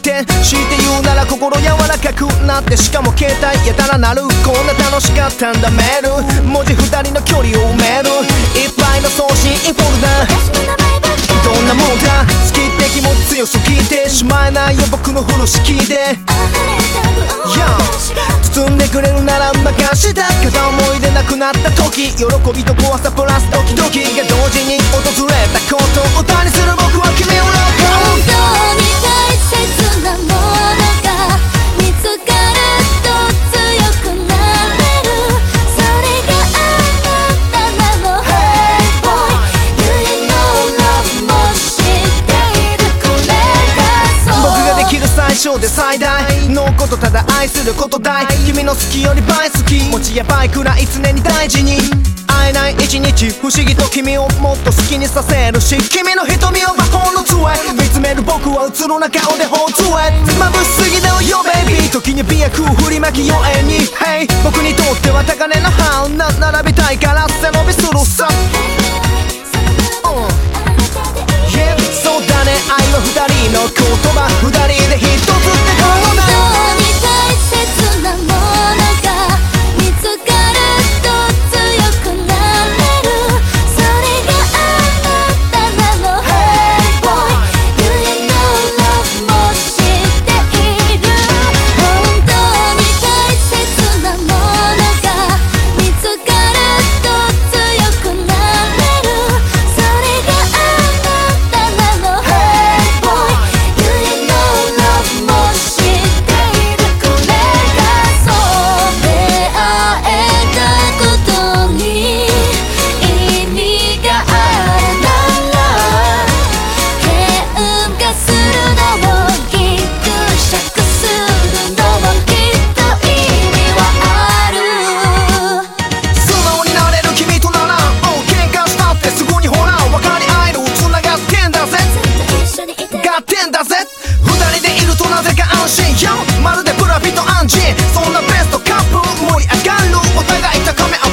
って強いて言うなら心柔らかくなって、しかも携帯やたらなる。こんな楽しかったんだメール、文字二人の距離を埋める。いっぱいの送信フォルダ、どんなもんだ。好きって気持ち強すぎてしまえないよ僕の風呂敷で、包んでくれるなら任した。片思いでなくなった時、喜びと怖さプラスドキドキが同時に訪れたことを歌にする僕は君をロック。 本当に大切なものが見つかると強くなれる。それがあなたなの Hey boy You know love も知っている。これがそう僕ができる最小で最大のことただ愛することだい。君の好きより倍好き、持ちやばいくらい常に大事に。会えない一日不思議と君をもっと好きにさせるし、君の瞳を魔法の杖、見つめる僕はうつろな顔で頬杖。眩しすぎだよ baby、 時に美薬振りまきよえに Hey 僕にとっては高嶺の花並びたいから背伸びするさ。Yeah そうだね、愛は二人の言葉、二人で一つってこうだ。 本当に大切なものが見つかると強くなれる。それがあなたなの Hey boy You know love も知っている。本当に大切なものが見つかると強くなれる。それがあなたなの Hey boy You know love も知っている。これがそう出会えたことに意味があるなら、変化するのもぎくしゃくするのもきっと意味はある。 素直になれる君となら、喧嘩したってすぐにほら分かり合える。繋がってんだぜ、 一緒にいて合ってんだぜ。二人でいるとなぜか安心よ、まるでブラピとアンジー。そんなベストカップル盛り上がる。お互い高め